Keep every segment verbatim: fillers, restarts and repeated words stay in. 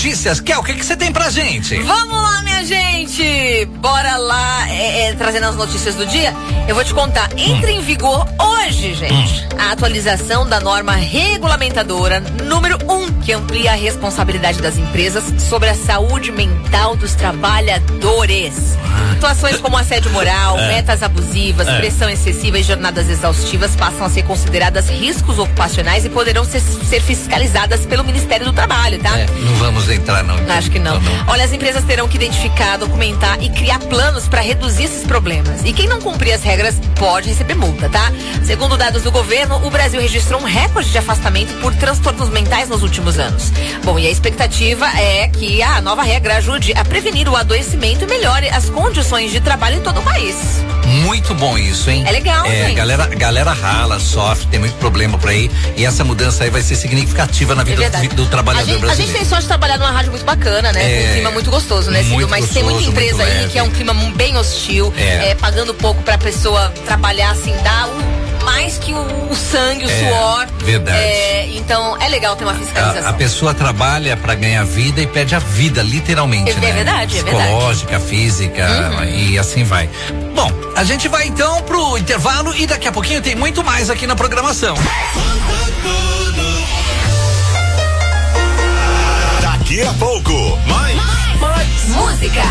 Notícias, Kel, o que que você tem pra gente? Vamos lá, minha gente! Bora lá, é, é, trazendo as notícias do dia. Eu vou te contar, entra hum. em vigor hoje, gente, hum. a atualização da norma regulamentadora número um, que amplia a responsabilidade das empresas sobre a saúde mental dos trabalhadores. Ah. Situações como assédio moral, é. metas abusivas, é. pressão excessiva e jornadas exaustivas passam a ser consideradas riscos ocupacionais e poderão ser, ser fiscalizadas pelo Ministério do Trabalho, tá? É, não vamos entrar, não. Acho que não. não, não. Olha, as empresas terão que identificar, documentar e criar planos para reduzir esses problemas. E quem não cumprir as regras pode receber multa, tá? Segundo dados do governo, o Brasil registrou um recorde de afastamento por transtornos mentais nos últimos anos. Bom, e a expectativa é que a nova regra ajude a prevenir o adoecimento e melhore as condições de trabalho em todo o país. Muito bom isso, hein? É legal, é, gente. Galera, galera rala, sofre, tem muito problema por aí. E essa mudança aí vai ser significativa na vida é do, do trabalhador a gente, brasileiro. A gente tem sorte de trabalhar numa rádio muito bacana, né? É, com um clima muito gostoso, né, Silvio? Mas gostoso, tem muita empresa aí que é um clima bem hostil, é. É, pagando pouco pra pessoa trabalhar assim, dá um mais que o, o sangue, o é, suor. Verdade. É, então é legal ter uma fiscalização. A, a pessoa trabalha pra ganhar vida e perde a vida, literalmente, é, né? É verdade, é verdade. Psicológica, física, uhum. e assim vai. Bom, a gente vai então pro intervalo e daqui a pouquinho tem muito mais aqui na programação. Daqui a pouco, mais, mais, mais música.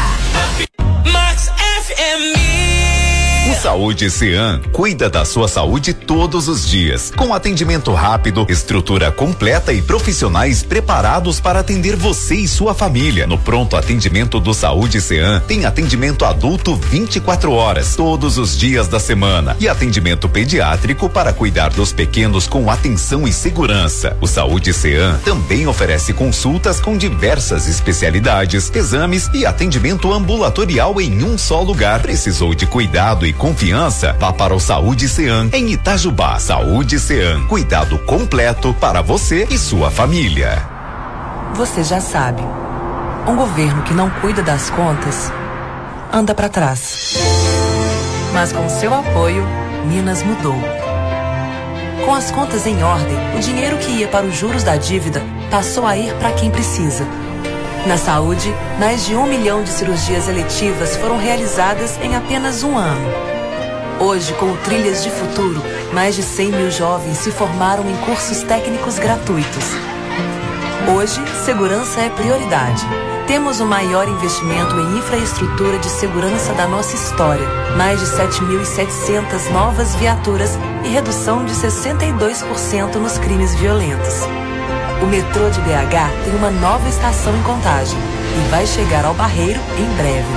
Max F M. O Saúde Cean cuida da sua saúde todos os dias, com atendimento rápido, estrutura completa e profissionais preparados para atender você e sua família. No pronto atendimento do Saúde Cean tem atendimento adulto vinte e quatro horas, todos os dias da semana, e atendimento pediátrico para cuidar dos pequenos com atenção e segurança. O Saúde Cean também oferece consultas com diversas especialidades, exames e atendimento ambulatorial em um só lugar. Precisou de cuidado e confiança? Vá para o Saúde Cean em Itajubá. Saúde Cean, cuidado completo para você e sua família. Você já sabe, um governo que não cuida das contas anda para trás. Mas com seu apoio, Minas mudou. Com as contas em ordem, o dinheiro que ia para os juros da dívida passou a ir para quem precisa. Na saúde, mais de um milhão de cirurgias eletivas foram realizadas em apenas um ano. Hoje, com o Trilhas de Futuro, mais de cem mil jovens se formaram em cursos técnicos gratuitos. Hoje, segurança é prioridade. Temos o maior investimento em infraestrutura de segurança da nossa história. Mais de sete mil e setecentas novas viaturas e redução de sessenta e dois por cento nos crimes violentos. O metrô de B H tem uma nova estação em Contagem e vai chegar ao Barreiro em breve.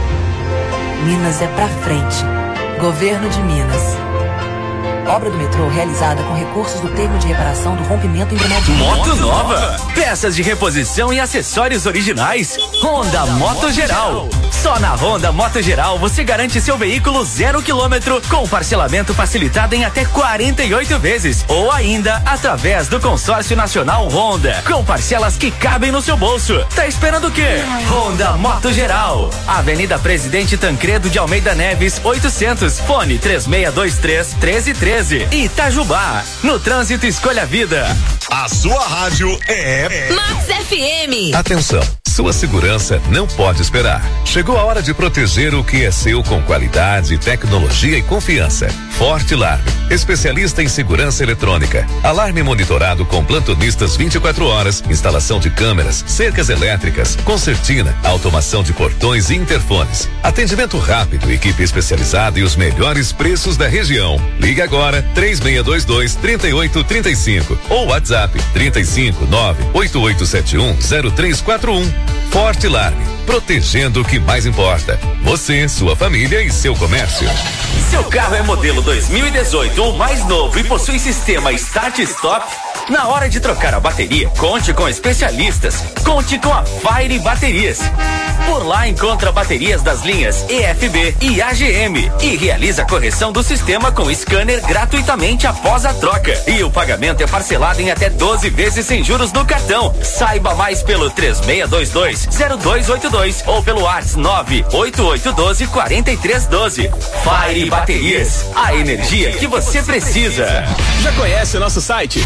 Minas é pra frente. Governo de Minas. Obra do metrô realizada com recursos do termo de reparação do rompimento em Brumadinho. Moto nova. Peças de reposição e acessórios originais. Honda Moto Geral. Só na Honda Moto Geral você garante seu veículo zero quilômetro com parcelamento facilitado em até quarenta e oito vezes ou ainda através do Consórcio Nacional Honda com parcelas que cabem no seu bolso. Tá esperando o quê? Honda Moto Geral. Avenida Presidente Tancredo de Almeida Neves oitocentos. Fone três seis dois três, um três um três. Itajubá. No trânsito escolha a vida. A sua rádio é Max F M. Atenção, sua segurança não pode esperar. Chegou a hora de proteger o que é seu com qualidade, tecnologia e confiança. Forte Alarme, especialista em segurança eletrônica. Alarme monitorado com plantonistas vinte e quatro horas, instalação de câmeras, cercas elétricas, concertina, automação de portões e interfones. Atendimento rápido, equipe especializada e os melhores preços da região. Liga agora três seis dois dois, três oito três cinco ou WhatsApp trinta e cinco, nove oito oito sete um, zero três quatro um. Forte Alarme, protegendo o que mais importa. Você, sua família e seu comércio. Seu carro é modelo dois mil e dezoito ou mais novo e possui sistema Start Stop? Na hora de trocar a bateria, conte com especialistas. Conte com a Fire Baterias. Por lá encontra baterias das linhas E F B e A G M e realiza a correção do sistema com scanner gratuitamente após a troca. E o pagamento é parcelado em até doze vezes sem juros no cartão. Saiba mais pelo três seis dois dois, zero dois oito dois ou pelo WhatsApp nove oito oito um dois, quatro três um dois. Fire Baterias, a energia que você precisa. Já conhece o nosso site? Acesse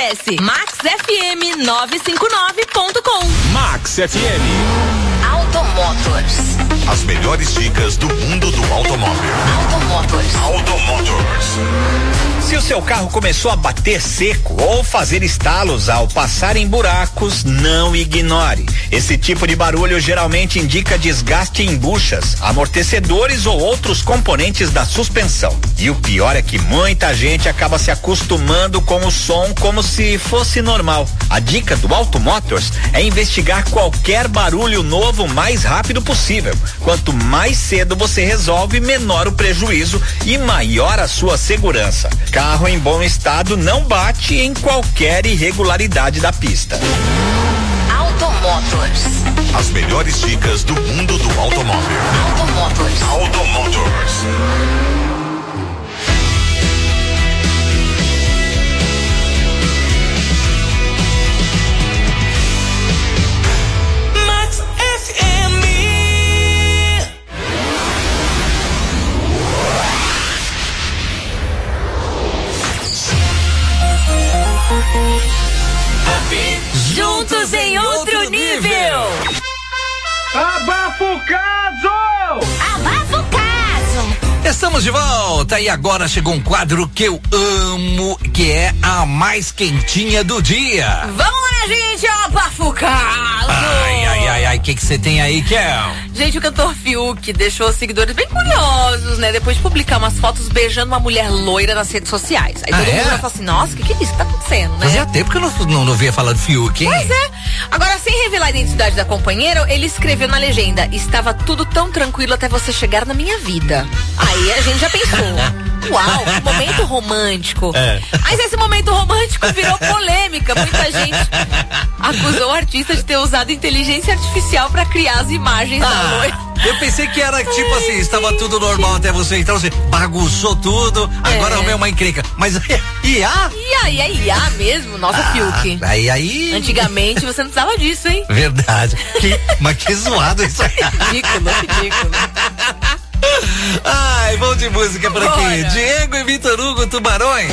Acesse max f m nove cinco nove ponto com. Max F M. Automotors. As melhores dicas do mundo do automóvel. Automotors. Automotors. Se o seu carro começou a bater seco ou fazer estalos ao passar em buracos, não ignore. Esse tipo de barulho geralmente indica desgaste em buchas, amortecedores ou outros componentes da suspensão. E o pior é que muita gente acaba se acostumando com o som como se fosse normal. A dica do Automotors é investigar qualquer barulho novo o mais rápido possível. Quanto mais cedo você resolve, menor o prejuízo e maior a sua segurança. Carro em bom estado não bate em qualquer irregularidade da pista. Automotors. As melhores dicas do mundo do automóvel. Automotors. Automotors. Juntos em outro nível. Abafa o caso! Abafa o caso. Estamos de volta e agora chegou um quadro que eu amo, que é a mais quentinha do dia. Vamos lá, gente, abafa o caso. Ai, ai, ai, ai, o que que você tem aí, Kel? Gente, o cantor Fiuk deixou os seguidores bem curiosos, né? Depois de publicar umas fotos beijando uma mulher loira nas redes sociais. Aí Ah, todo é? mundo vai falar assim, nossa, o que que é isso que tá acontecendo, né? Fazia tempo que eu não, não, não via falar de Fiuk, hein? Pois é. Agora, sem revelar a identidade da companheira, ele escreveu na legenda: estava tudo tão tranquilo até você chegar na minha vida. Aí a gente já pensou, uau, que momento romântico. É. Mas esse momento romântico virou polêmica. Muita gente acusou o artista de ter usado inteligência artificial pra criar as imagens da Ah, loira. eu pensei que era tipo assim, estava tudo normal até você, então você bagunçou tudo, agora É. arrumei uma encrenca. Mas I A? E aí, é I A mesmo? Nossa, Fiuk. Aí, aí. Antigamente você não precisava disso, hein? Verdade. Que, mas que zoado isso aí. Ridículo, ridículo. Ai, vamos de música por aqui. Bora. Diego e Vitor Hugo, Tubarões.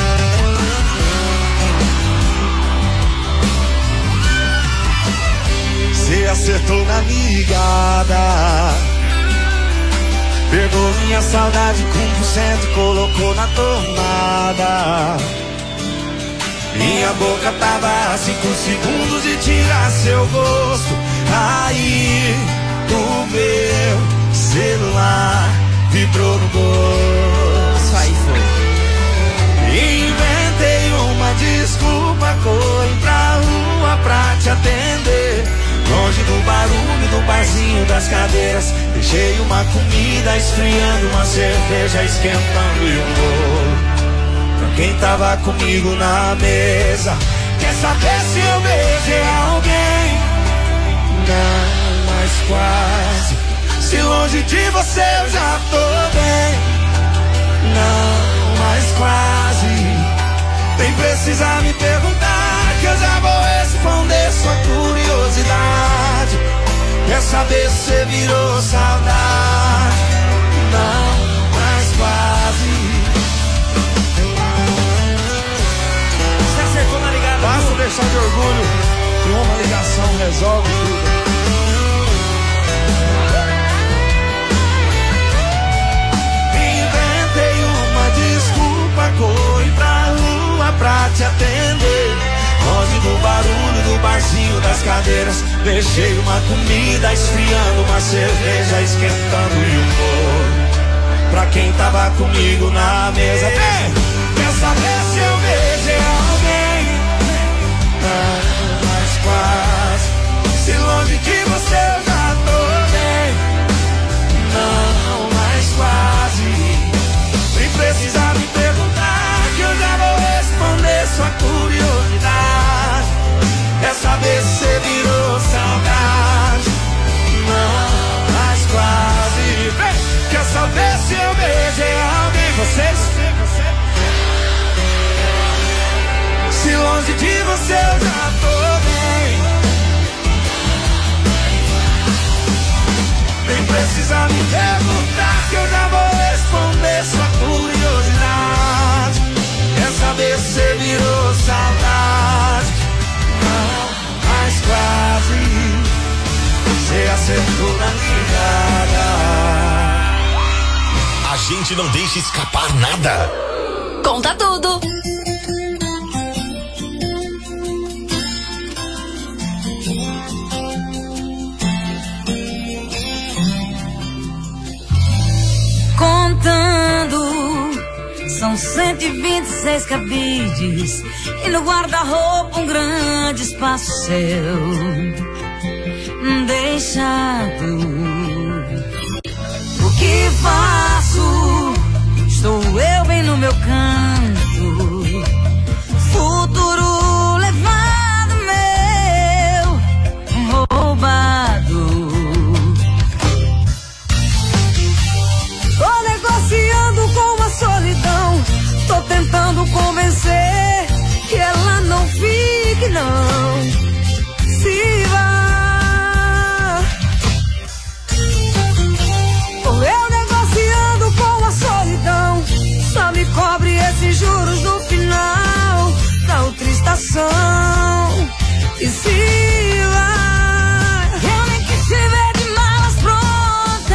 Você acertou na ligada, pegou minha saudade com um por cento e colocou na tomada. Minha boca tava a cinco segundos de tirar seu gosto. Aí o meu celular vibrou no bolso. Aí foi. Inventei uma desculpa, corri pra rua pra te atender. Longe do barulho do barzinho das cadeiras, deixei uma comida esfriando, uma cerveja esquentando e um bolo pra quem tava comigo na mesa. Quer saber se eu beijei alguém? Não, mas quase. Se longe de você eu já tô bem. Não, mas quase. Nem precisa me perguntar, que eu já vou responder sua curiosidade. Quer saber se você virou saudade? Não, mas quase. Você acertou na ligada. Basta deixar de orgulho e uma ligação resolve tudo. Inventei uma desculpa, corri pra rua pra te atender. Longe do barulho do barzinho das cadeiras, deixei uma comida esfriando, uma cerveja esquentando e um bolo pra quem tava comigo na mesa. Vem! Quer saber se eu beijei alguém? Não, mas quase. Se longe de você eu já tô bem. Não, mas quase. Nem precisa me perguntar, que eu já vou responder sua curiosidade. Quer saber se você virou saudade? Não, mas quase. Vem! Quer saber se eu beijei alguém? Vocês? Se longe de você eu já tô bem. setor ligada. A gente não deixa escapar nada. Conta tudo. Contando, são cento e vinte e seis cabides e no guarda-roupa um grande espaço seu deixado. O que faço? Estou eu bem no meu canto, futuro levado meu, roubado. Tô negociando com a solidão, tô tentando convencer que ela não fique, não se vá. Tô eu negociando com a solidão, só me cobre esses juros no final da outra estação e se vá. Eu nem quis te ver de malas prontas,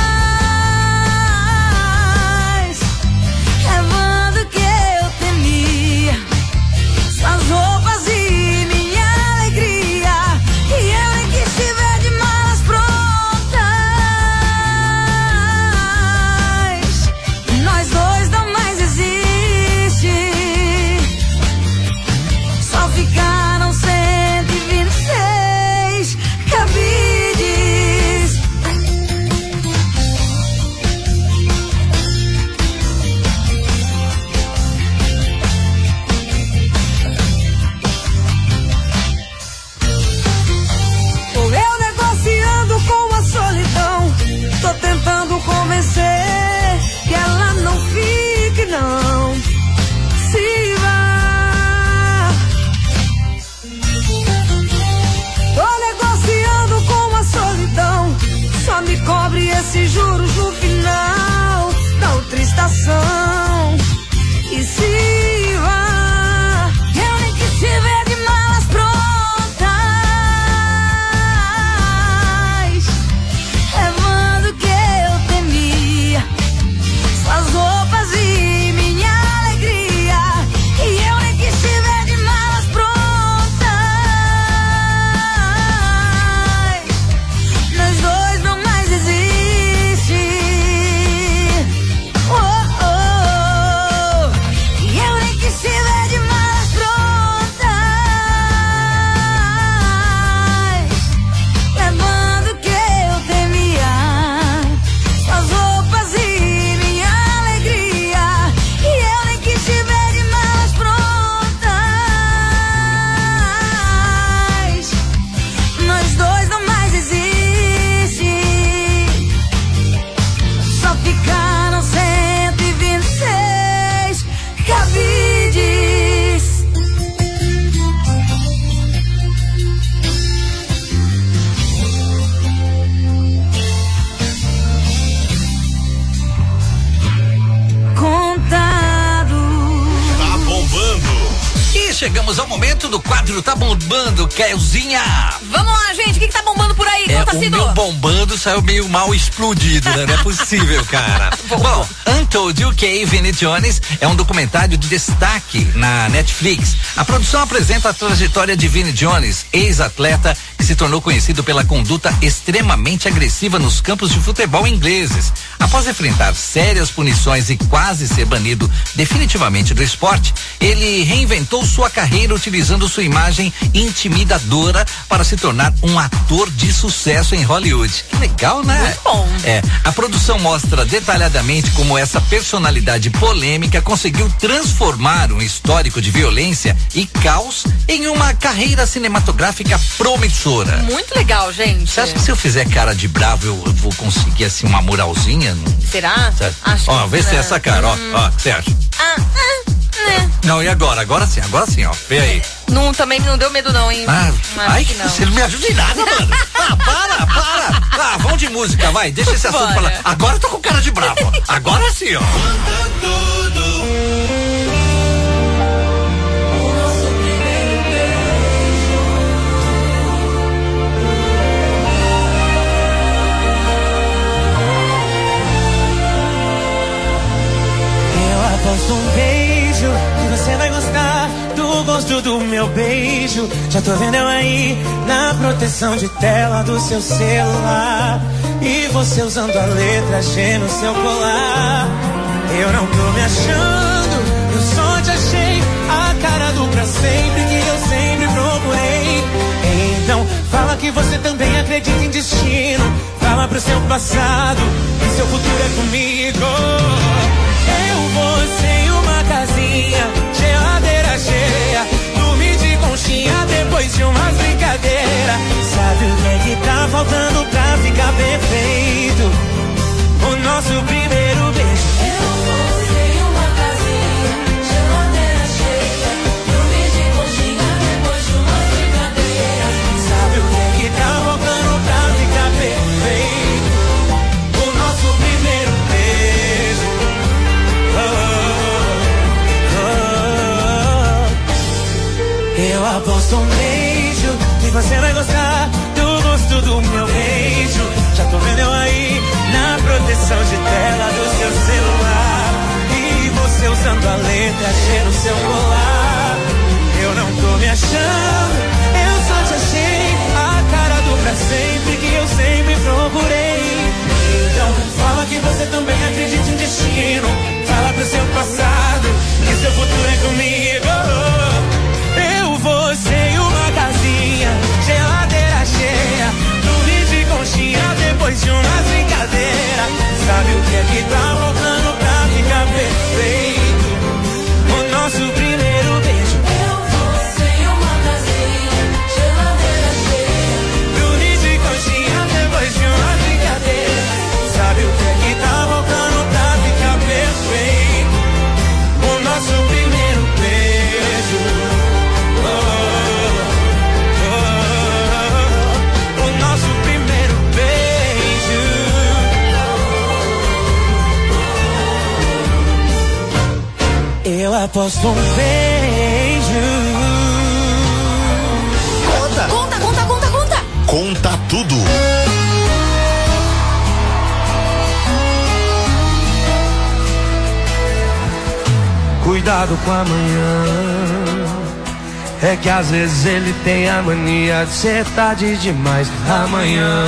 levando o que eu temia, suas roupas e minha alegria. E eu nem quis te ver de malas prontas, nós dois não mais existe, só ficaram cento e vinte e seis cabides. Tô eu negociando com a solidão, tô tentando convencer que ela não fique, não se vá. Tô negociando com a solidão, só me cobre esses juros no final da outra estação e se vá. Eu nem quis te ver de malas prontas, levando o que eu temia, suas roupas e minha alegria. E eu nem quis te ver de malas prontas, nós dois não mais existe. Oh, oh, oh. E eu nem quis te ver de malas prontas, levando o que eu temia, suas roupas e minha alegria. E eu nem quis te ver de malas prontas, nós dois não mais existe, só ficaram cento e vinte e seis cabides. Contado. Tá bombando. E chegamos ao momento do quadro Tá Bombando, Kelzinha. Vamos lá, gente. O que, que tá bombando por aí? É, Conta, o Cido. meu bombando saiu meio mal explodido, né? Não é possível, cara. Bom, Untold U K Vinnie Jones é um documentário de destaque na Netflix. A produção apresenta a trajetória de Vinnie Jones, ex-atleta que se tornou conhecido pela conduta extremamente agressiva nos campos de futebol ingleses. Após enfrentar sérias punições e quase ser banido definitivamente do esporte, ele reinventou sua carreira utilizando sua imagem intimidadora para se tornar um ator de sucesso em Hollywood. Que legal, né? Muito bom. É, a produção mostra detalhadamente como essa personalidade polêmica conseguiu transformar um histórico de violência e caos em uma carreira cinematográfica promissora. Muito legal, gente. Você acha que se eu fizer cara de bravo eu, eu vou conseguir assim uma moralzinha? Será? Certo? Acho Ó, que vê se é não. essa cara, ó, Hum. ó, o que você acha? Ah, ah, né? Não, e agora? Agora sim, agora sim, ó, vê aí. Não, também não deu medo não, hein? Ah, Acho ai, que não. você não me ajuda em nada, mano. Ah, para, para. Ah, vamos de música, vai, deixa esse assunto Bora. pra lá. Agora eu tô com cara de bravo. Agora sim, ó. gosto do meu beijo. Já tô vendo eu aí na proteção de tela do seu celular. E você usando a letra G no seu colar. Eu não tô me achando, eu só te achei a cara do pra sempre que eu sempre procurei. Então fala que você também acredita em destino. Fala pro seu passado que seu futuro é comigo. Eu, você e uma casinha, geladeira cheia, dormir de conchinha depois de umas brincadeiras. Sabe o que é que tá faltando pra ficar perfeito? O nosso primeiro beijo. Eu, você e uma casinha, geladeira cheia, dormir de conchinha depois de umas brincadeiras. Sabe o que é que tá faltando pra ficar perfeito? O nosso primeiro beijo. Eu aposto um beijo que você vai gostar do gosto do meu beijo. Já tô vendo eu aí na proteção de tela do seu celular. E você usando a letra G no seu colar. Eu não tô me achando, eu só te achei a cara do pra sempre que eu sempre procurei. Então fala que você também acredita em destino. Fala pro seu passado que seu futuro é comigo. Eu, você e uma casinha, geladeira cheia, dormir de conchinha depois de umas brincadeiras. Sabe o que é que tá faltando pra ficar perfeito? O nosso primeiro beijo. Eu, você e uma casinha, geladeira cheia, dormir de conchinha depois de umas brincadeiras. Sabe o que é que tá faltando pra ficar perfeito? O nosso primeiro beijo. Eu aposto um beijo. Conta! Conta, conta, conta, conta! Conta tudo! Cuidado com amanhã. É que às vezes ele tem a mania de ser tarde demais. Amanhã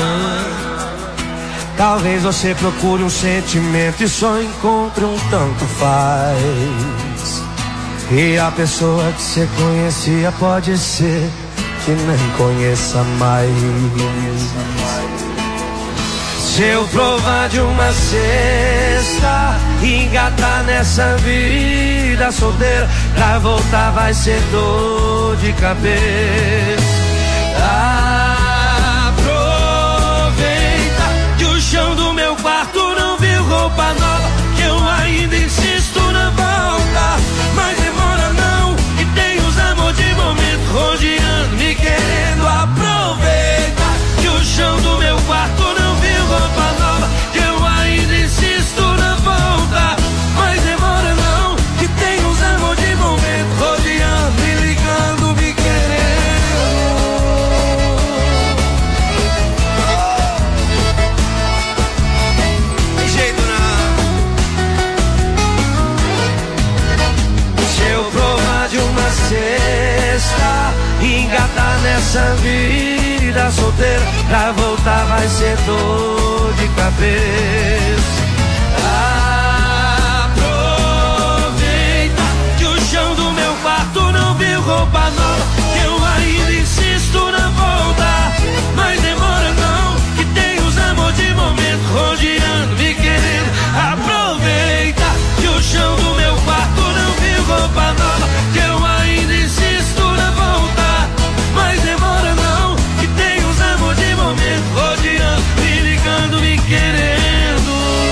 talvez você procure um sentimento e só encontre um tanto faz. E a pessoa que você conhecia pode ser que nem conheça mais. Se eu provar de uma cesta e engatar nessa vida solteira, pra voltar vai ser dor de cabeça. Aproveita que o chão do meu quarto não viu roupa nova, que eu ainda insisto na volta. Mas demora não, que tem os amor de momento rodeando, me querendo. Aproveita que o chão do meu quarto não viu roupa nova, que eu ainda insisto na volta. Mas demora não, que tem uns amor de momento rodeando, me ligando, me querendo. Tem jeito não. Se eu provar de uma cesta e engatar nessa vida solteira, pra voltar vai ser dor de cabeça. Aproveita que o chão do meu quarto não viu roupa nova, que eu ainda insisto na volta. Mas demora não, que tem os amor de momento rodeando, me querendo. Aproveita que o chão do meu quarto não viu roupa nova, que eu ainda insisto na volta. Mas demora não, que tem os amor de momento rodeando, me ligando, me querendo.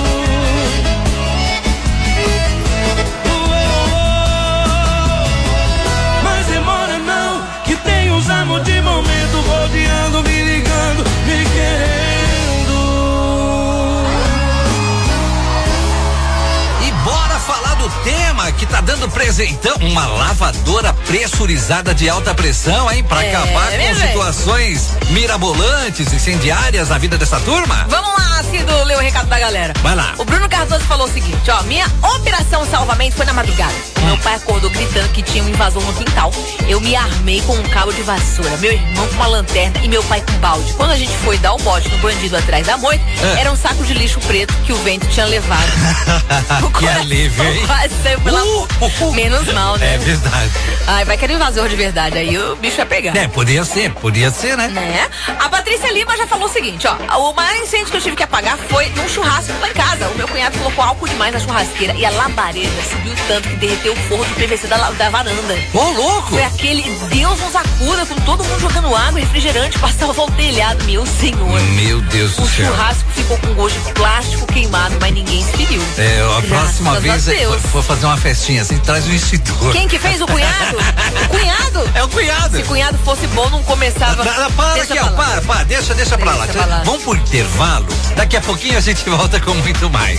Mas demora não, que tem os amor de momento rodeando, me ligando, me querendo. E bora falar do tema que tá dando presentão, uma lavadora pressurizada de alta pressão, hein? Pra É, acabar com meu situações mirabolantes, incendiárias na vida dessa turma? Vamos lá, Cido, ler o recado da galera. Vai lá. O Bruno Cardoso falou o seguinte, ó, minha operação salvamento foi na madrugada. Meu pai acordou gritando que tinha um invasor no quintal. Eu me armei com um cabo de vassoura, meu irmão com uma lanterna e meu pai com balde. Quando a gente foi dar o bote no bandido atrás da moita, É. era um saco de lixo preto que o vento tinha levado. O Que coração alívio, hein? quase saiu pela boca. Menos mal, né? É verdade. Ai, vai que era invasor de verdade, aí o bicho ia pegar. É, podia ser, podia ser, né? Né? A Patrícia Lima já falou o seguinte, ó, o maior incêndio que eu tive que apagar foi num churrasco lá em casa. O meu cunhado colocou álcool demais na churrasqueira e a labareda subiu tanto que derreteu o forro do P V C da, da varanda. Ô, louco! Foi aquele Deus nos acuda, com todo mundo jogando água, refrigerante, passava o telhado, meu senhor. Meu Deus do O céu. churrasco ficou com gosto de plástico queimado, mas ninguém se feriu. É, a próxima Graças vez a é, Deus. for fazer uma festinha assim, traz um extintor. Quem que fez? O cunhado? O cunhado? É o cunhado. Se cunhado fosse bom, não começava. Da- da- para Deixa aqui, pra ó, lá. para, para, deixa, deixa pra lá. Deixa pra lá. Vamos pro intervalo. Daqui a pouquinho a gente volta com muito mais.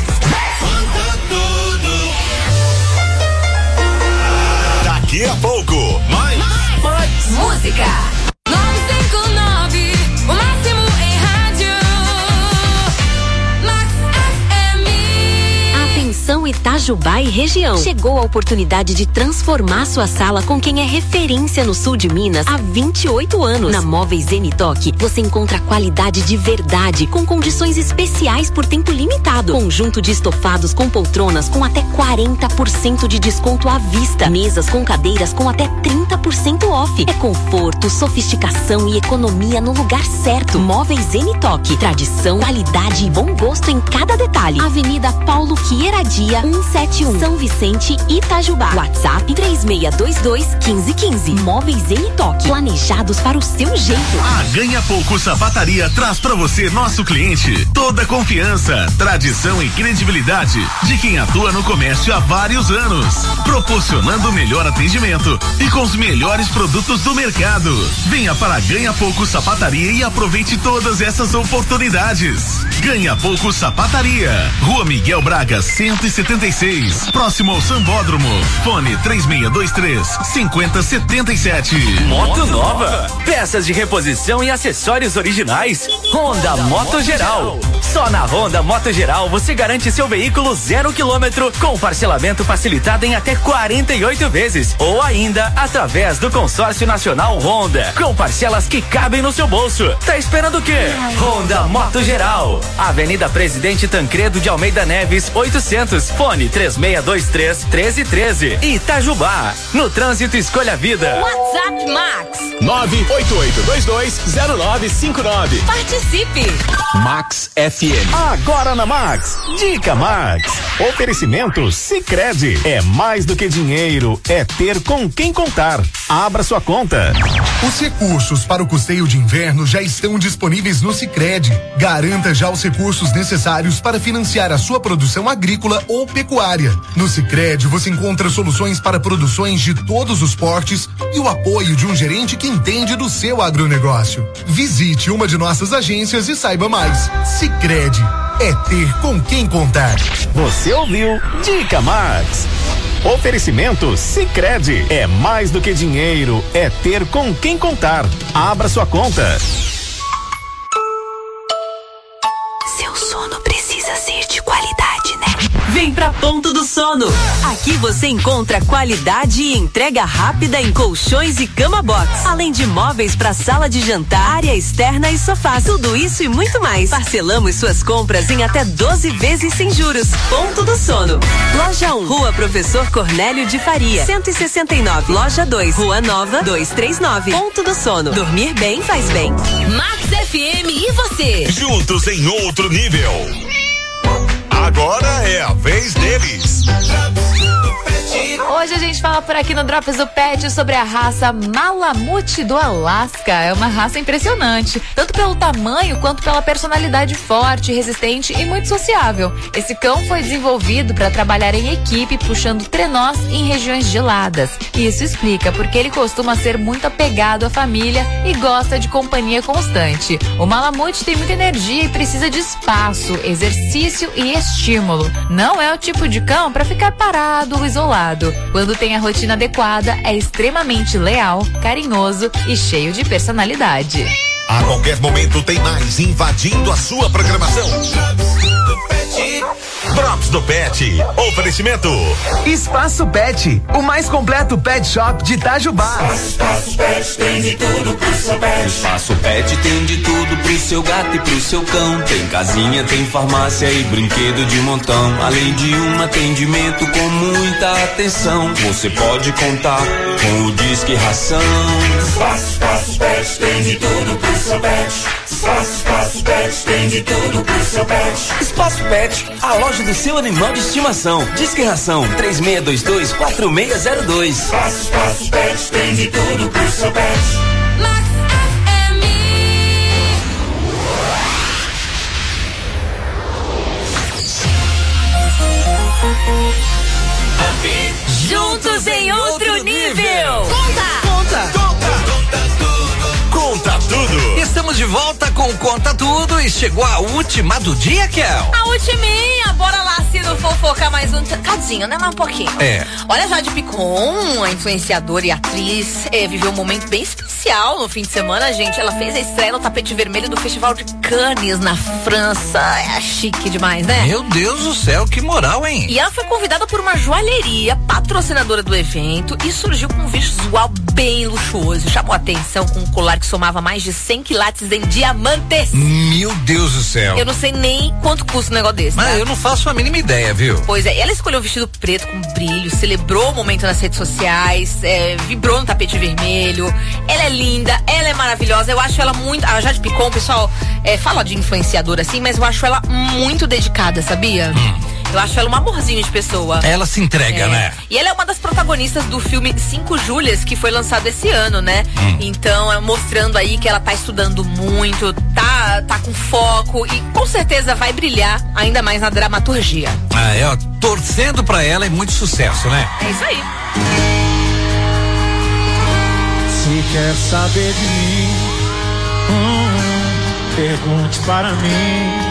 Daqui a pouco, mais. Música. nove cinco nove, o máximo em rádio. Max F M. Atenção Itajubá e região. Chegou a oportunidade de transformar sua sala com quem é referência no sul de Minas há vinte e oito anos. Na Móveis Zenitoque, você encontra qualidade de verdade, com condições especiais por tempo limitado. Conjunto de estofados com poltronas com até quarenta por cento de desconto à vista. Mesas com cadeiras com até trinta por cento off. É conforto, sofisticação e economia no lugar certo. Móveis Zenitoque. Tradição, qualidade e bom gosto em cada detalhe. Avenida Paulo Quieradia, cento e setenta e um, São Vicente, Itajubá. WhatsApp três seis dois dois, um cinco um cinco. Móveis Zenitoque. Planejados para o seu jeito. A Ganha Pouco Sapataria traz pra você, nosso cliente, toda a confiança, tradição e credibilidade de quem atua no comércio há vários anos, proporcionando o melhor atendimento e com os melhores produtos do mercado. Venha para a Ganha Pouco Sapataria e aproveite todas essas oportunidades. Ganha Pouco Sapataria, Rua Miguel Braga, cento e setenta e seis, próximo ao Sambódromo. Fone três seis dois três, cinco zero sete sete. Moto nova, peças de reposição e acessórios originais. Honda Moto Geral. Só na Honda Moto Geral você garante seu veículo zero quilômetro com parcelamento facilitado em até quarenta e oito vezes ou ainda através do consórcio nacional Honda com parcelas que cabem no seu bolso. Tá esperando o quê? Honda Moto Geral. Avenida Presidente Tancredo de Almeida Neves oitocentos. Fone três seis dois três, um três um três. Itajubá. No trânsito escolha a vida. WhatsApp Max. nove oito oito dois dois zero nove cinco nove. Participe. Max F M. Agora na Max, Dica Max. Oferecimento Sicredi. É mais do que dinheiro, é ter com quem contar. Abra sua conta. Os recursos para o custeio de inverno já estão disponíveis no Sicredi. Garanta já os recursos necessários para financiar a sua produção agrícola ou pecuária. No Sicredi você encontra soluções para produções de todos os portes e o apoio de um gerente que entende do seu agronegócio. Visite uma de nossas agências e saiba mais. Sicredi é ter com quem contar. Você ouviu Dica Max. Oferecimento Sicredi. É mais do que dinheiro, é ter com quem contar. Abra sua conta. Seu sono precisa ser de qualidade, né? Vem pra Ponto do Sono. Aqui você encontra qualidade e entrega rápida em colchões e cama box, além de móveis para sala de jantar, área externa e sofás. Tudo isso e muito mais. Parcelamos suas compras em até doze vezes sem juros. Ponto do Sono. Loja um, Rua Professor Cornélio de Faria, cento e sessenta e nove. Loja dois, Rua Nova, duzentos e trinta e nove. Ponto do Sono. Dormir bem faz bem. Max F M e você? Juntos em outro nível. Agora é a vez deles. Hoje a gente fala por aqui no Drops do Pet sobre a raça Malamute do Alasca. É uma raça impressionante, tanto pelo tamanho quanto pela personalidade forte, resistente e muito sociável. Esse cão foi desenvolvido para trabalhar em equipe, puxando trenós em regiões geladas. Isso explica porque ele costuma ser muito apegado à família e gosta de companhia constante. O Malamute tem muita energia e precisa de espaço, exercício e estímulo. Não é o tipo de cão para pra ficar parado ou isolado. Quando tem a rotina adequada, é extremamente leal, carinhoso e cheio de personalidade. A qualquer momento tem mais invadindo a sua programação. Drops do Pet. Oferecimento. Espaço Pet, o mais completo pet shop de Itajubá. Espaço Pet tem de tudo pro seu pet. Espaço Pet tem de tudo pro seu gato e pro seu cão. Tem casinha, tem farmácia e brinquedo de montão. Além de um atendimento com muita atenção. Você pode contar com o Disque Ração. Espaço, Espaço Pet tem de tudo pro seu pet. Espaço, Espaço Pet tem de tudo pro seu pet. Espaço Pet, a loja do seu animal de estimação. Disque Ração três seis dois dois, quatro seis zero dois. Espaço, Espaço Pet tem de tudo pro seu pet. Max F M. Juntos em outro nível. Conta! Conta! Conta! Conta tudo! Conta tudo! Estamos de volta com o Conta Tudo e chegou a última do dia, Kel. A ultiminha, bora lá, se não fofocar mais um cadinho, né? Mais um pouquinho. É. Olha, Jade Picon, a influenciadora e atriz, eh, viveu um momento bem especial no fim de semana, gente. Ela fez a estreia no tapete vermelho do Festival de Cannes, na França. É chique demais, né? Meu Deus do céu, que moral, hein? E ela foi convidada por uma joalheria, patrocinadora do evento, e surgiu com um visual bem luxuoso. Chamou a atenção com um colar que somava mais de cem quilates em diamantes. Meu Deus do céu. Eu não sei nem quanto custa um negócio desse. Mas tá? eu não faço a mínima ideia, viu? Pois é, ela escolheu um vestido preto com brilho, celebrou o momento nas redes sociais, é, vibrou no tapete vermelho. Ela é linda, ela é maravilhosa. Eu acho ela muito. A Jade Picon, pessoal, é, fala de influenciadora assim, mas eu acho ela muito dedicada, sabia? Hum. Eu acho ela um amorzinho de pessoa. Ela se entrega, é. né? E ela é uma das protagonistas do filme Cinco Júlias, que foi lançado esse ano, né? Hum. Então, é mostrando aí que ela tá estudando muito, tá, tá com foco e com certeza vai brilhar ainda mais na dramaturgia. Ah, é, ó, torcendo pra ela e muito sucesso, né? É isso aí. Se quer saber de mim, hum, pergunte para mim.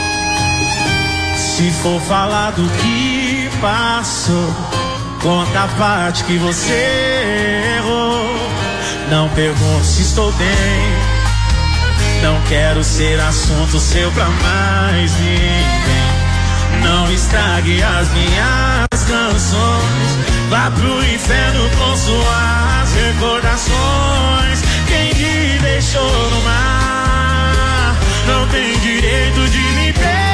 Se for falar do que passou, conta a parte que você errou. Não pergunte se estou bem, não quero ser assunto seu pra mais ninguém. Não estrague as minhas canções, vá pro inferno com suas recordações. Quem me deixou no mar não tem direito de me perguntar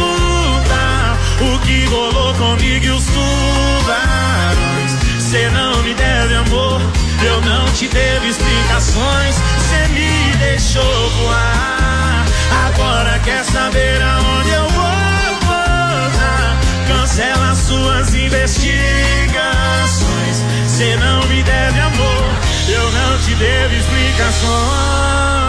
o que rolou comigo e os tubarões. Cê não me deve amor, eu não te devo explicações. Cê me deixou voar, agora quer saber aonde eu vou pousar. Cancela suas investigações. Cê não me deve amor, eu não te devo explicações.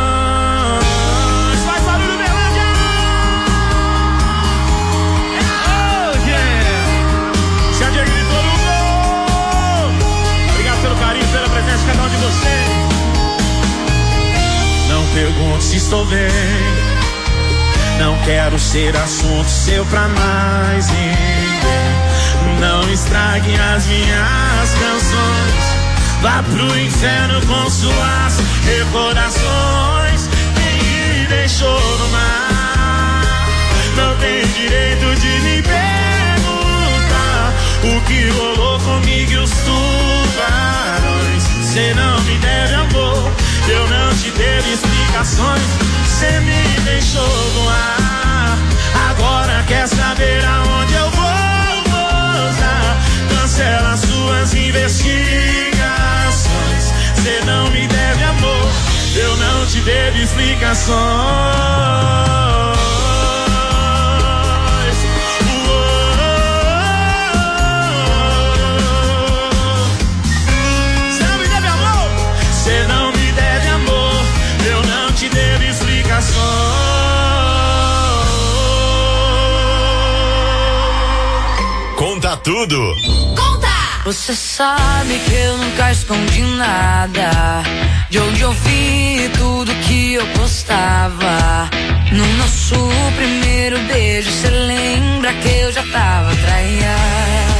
Pela presença de cada um de vocês. Não pergunte se estou bem, não quero ser assunto seu pra mais ninguém. Não estrague as minhas canções, vá pro inferno com suas recordações. Quem me deixou no mar não tem direito de me perguntar o que rolou comigo e os tubarões. Cê não me deve amor, eu não te devo explicações. Cê me deixou voar, agora quer saber aonde eu vou pousar. Cancela suas investigações. Cê não me deve amor, eu não te devo explicações. Conta tudo. Conta! Você sabe que eu nunca escondi nada, de onde eu vi tudo que eu gostava. No nosso primeiro beijo, cê lembra que eu já tava traída.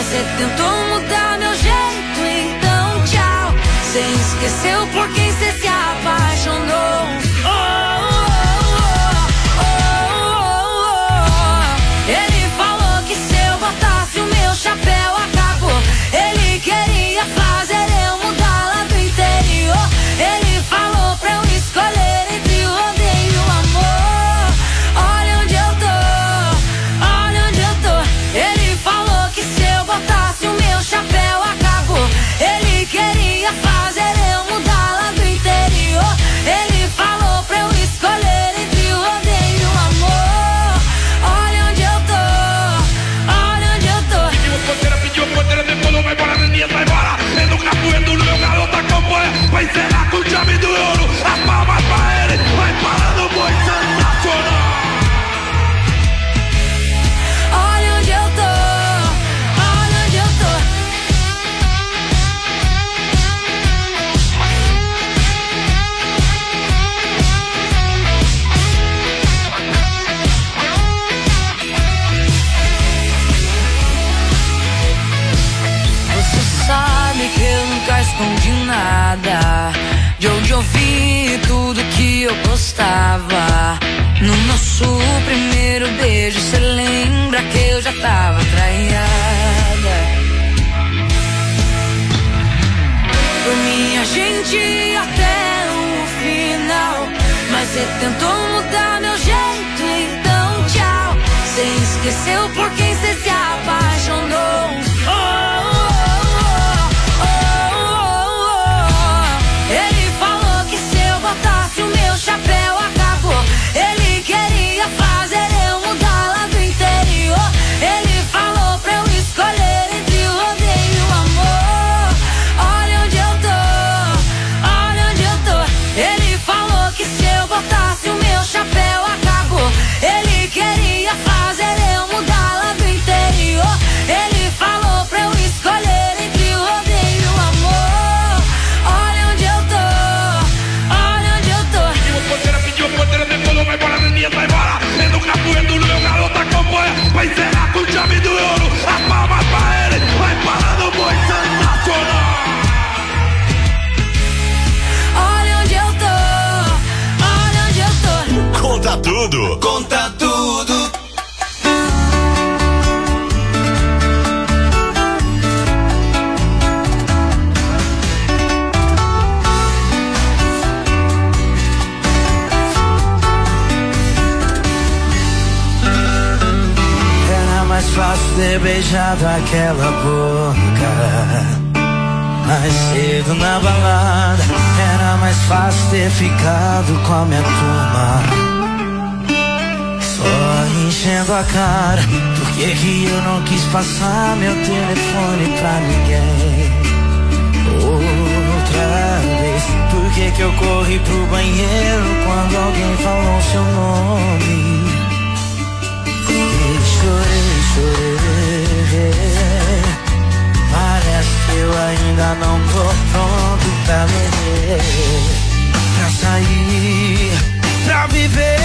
cê tentou mudar meu jeito, então tchau. Cê esqueceu por quem cê se apaixonou. Oh, oh, oh, oh, oh. Ele falou que se eu botasse o meu chapéu acabou. Ele queria fazer eu mudar lá do interior. Ele falou pra eu escolher entre o rodeio e o amor. Olha onde eu tô, olha onde eu tô. Ele falou que se eu botasse o meu chapéu acabou. Ele queria fazer eu mudar lá do interior. Ele falou pra eu escolher entre o rodeio e o amor. Olha onde eu tô, olha onde eu tô. Pediu ponteira, pediu ponteira, depois vai embora, menina, vai embora. É no capoeiro, no meu garoto acompanha. Vai encerrar com chave do ouro. As palmas pra ele, vai parando o boi sensacional. Olha onde eu tô, olha onde eu tô. Você sabe que eu nunca escondi nada. De onde eu vi tudo que eu gostava. No nosso primeiro beijo, cê lembra que eu já tava traiada. Por mim a gente ia até o final. Mas cê tentou mudar meu jeito, então tchau. Cê esqueceu por quem cê se apaixonou. Oh, oh, oh, oh, oh. Ele falou que se eu botasse o meu chapéu acabou. Ele queria fazer eu mudar lá do interior. Ele falou pra eu escolher entre o rodeio e o amor. Olha onde eu tô, olha onde eu tô. Ele falou que se eu botasse o meu chapéu acabou. Ele queria fazer eu mudar lá do interior. Ele falou pra eu escolher entre o rodeio e o amor. Olha onde eu tô, olha onde eu tô. Pediu ponteira, pediu ponteira, depois vai embora, menina, vai embora. É no capoeiro, no meu garoto acompanha. Vai encerrar com chave do ouro. As palmas pra ele, vai parando o boi sensacional. Olha onde eu tô, olha onde eu tô. Conta tudo. Conta tudo. Era mais fácil ter beijado aquela boca mais cedo na balada. Era mais fácil ter ficado com a minha turma só enchendo a cara. Por que que eu não quis passar meu telefone pra ninguém outra vez? Por que que eu corri pro banheiro quando alguém falou seu nome? E chorei, chorei. Parece que eu ainda não tô pronto pra beber, pra sair, pra viver.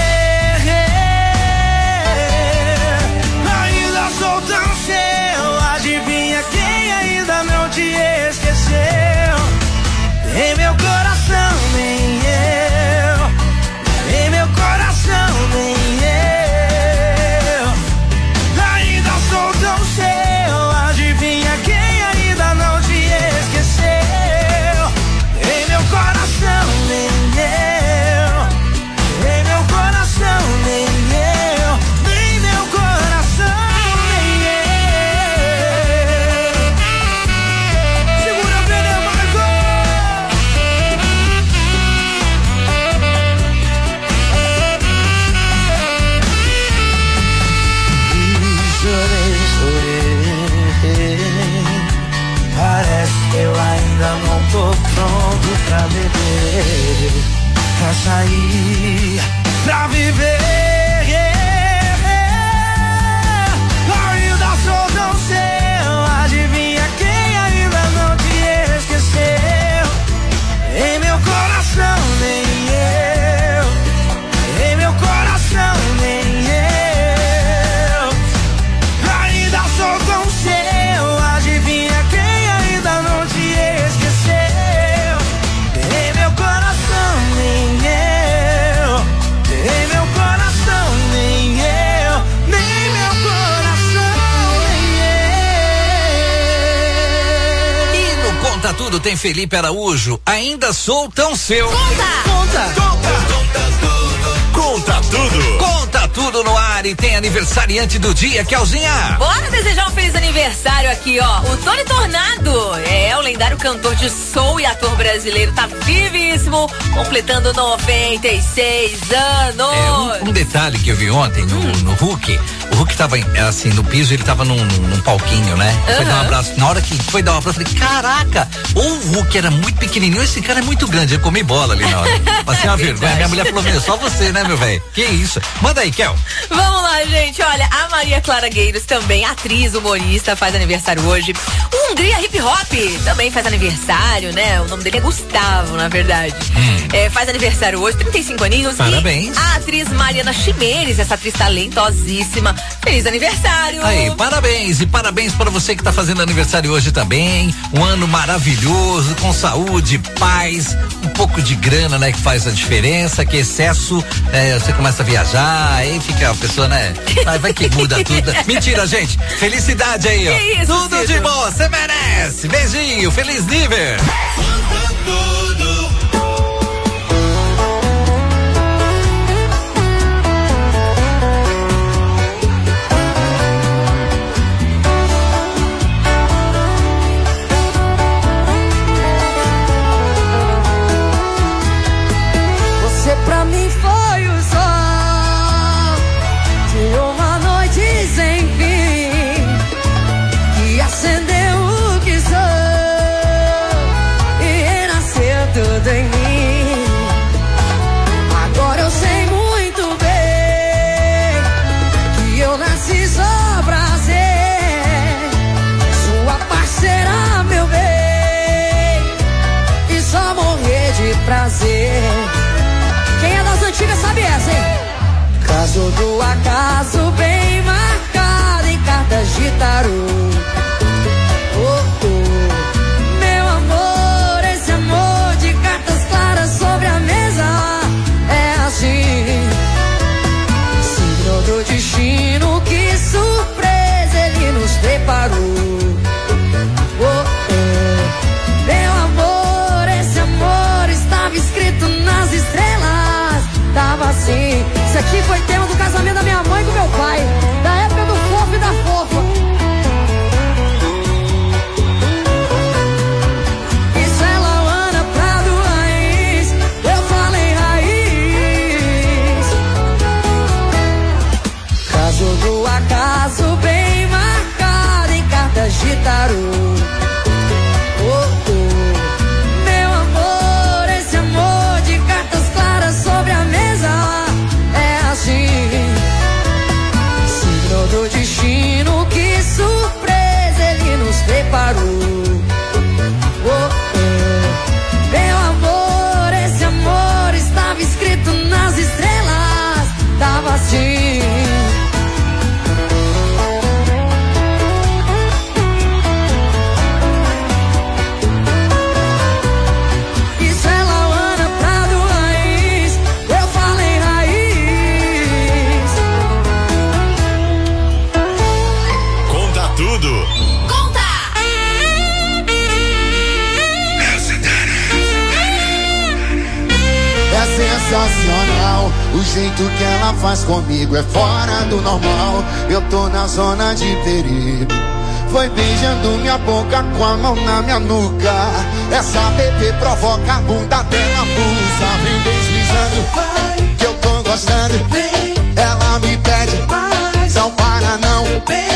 Ainda sou tão seu, adivinha quem ainda não te esqueceu? Em meu coração nem eu, em meu coração nem eu. Ainda sou tão seu, adivinha quem ainda não te esqueceu? Em meu coração nem eu, em meu coração nem eu, nem meu coração nem eu. Segura bem, né, Marco? Chorei, chorei. Parece que eu ainda não tô pronto pra beber, pra sair, pra viver. Ainda sou tão seu, adivinha quem ainda não te esqueceu? Em meu coração nem eu, em meu coração nem eu. Ainda sou tão seu, Conta Tudo tem Felipe Araújo. Ainda sou tão seu. Conta! Conta! Conta, conta tudo. Conta tudo. Conta Tudo no ar e tem aniversariante do dia, Kelzinha. Bora desejar um feliz aniversário aqui, ó. O Tony Tornado. É, o lendário cantor de soul e ator brasileiro tá vivíssimo, completando noventa e seis anos. É, um, um detalhe que eu vi ontem no, hum. no Hulk, o Hulk tava assim, no piso, ele tava num, num palquinho, né? Uhum. Foi dar um abraço. Na hora que foi dar um abraço, eu falei, caraca, ou o Hulk era muito pequenininho, esse cara é muito grande. Eu comi bola ali na hora. Passei uma vergonha. Minha mulher falou, meu, só você, né, meu velho? Que isso? Manda aí, Kel. Vamos lá, gente. Olha, a Maria Clara Gueiros, também atriz, humorista, faz aniversário hoje. O Hungria Hip Hop também faz aniversário, né? O nome dele é Gustavo, na verdade. Hum. É, faz aniversário hoje, trinta e cinco aninhos. Parabéns. E a atriz Mariana Chimenez, essa atriz talentosíssima. Feliz aniversário. Aí, parabéns. E parabéns para você que tá fazendo aniversário hoje também. Um ano maravilhoso, com saúde, paz, um pouco de grana, né? Que faz a diferença, que excesso, é, você começa a viajar, aí fica a pessoa, né? Vai, vai que muda tudo. Mentira, gente. Felicidade aí, ó. Que isso, tudo Cido? de bom, você merece. Beijinho, feliz nível. Você pra mim foi o sol de uma noite sem fim, que acendeu o que sou e renasceu tudo em mim. Agora eu sei muito bem que eu nasci só pra ser sua parceira, meu bem, e só morrer de prazer. Quem é das antigas sabe essa, hein? Caso do acaso bem marcado em cartas de tarô. Oh, oh. Meu amor, esse amor de cartas claras sobre a mesa é assim. Signo do destino, que surpresa ele nos preparou. Oh, oh. Meu amor, esse amor estava escrito nas estrelas. Tava assim. Isso aqui foi tema do casamento da minha mãe com meu pai, da época do fofo e da fofa. Isso é Lauana Prado Raiz. Eu falei raiz. Caso do acaso bem marcado em cartas de tarô. Do destino, que surpresa ele nos preparou. Oh, oh. Meu amor, esse amor estava escrito nas estrelas. Tava assim. Isso é Lauana Prado Raiz. Eu falei raiz. Tudo. Conta! É sensacional, o jeito que ela faz comigo é fora do normal. Eu tô na zona de perigo. Foi beijando minha boca com a mão na minha nuca. Essa bebê provoca a bunda dela, pulsa. Vem deslizando, que eu tô gostando. Ela me pede, não para não.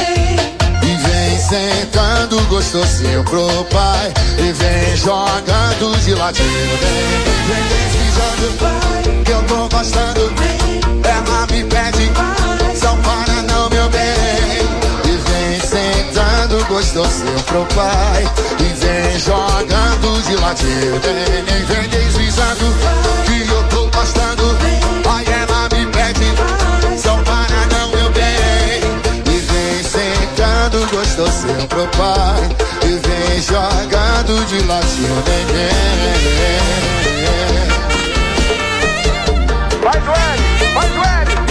Sentando gostosinho pro pai e vem jogando de ladinho. Vem, vem deslizando, que eu tô gostando. Ela me pede, não para não, meu bem. E vem sentando gostosinho pro pai e vem jogando de ladinho. Vem, vem deslizando, que eu tô gostando. Ai, ela me pede, não para não, meu bem. Gostosinho pro pai e vem jogando de ladinho, neném. Vai, Joelho, vai, Joelho,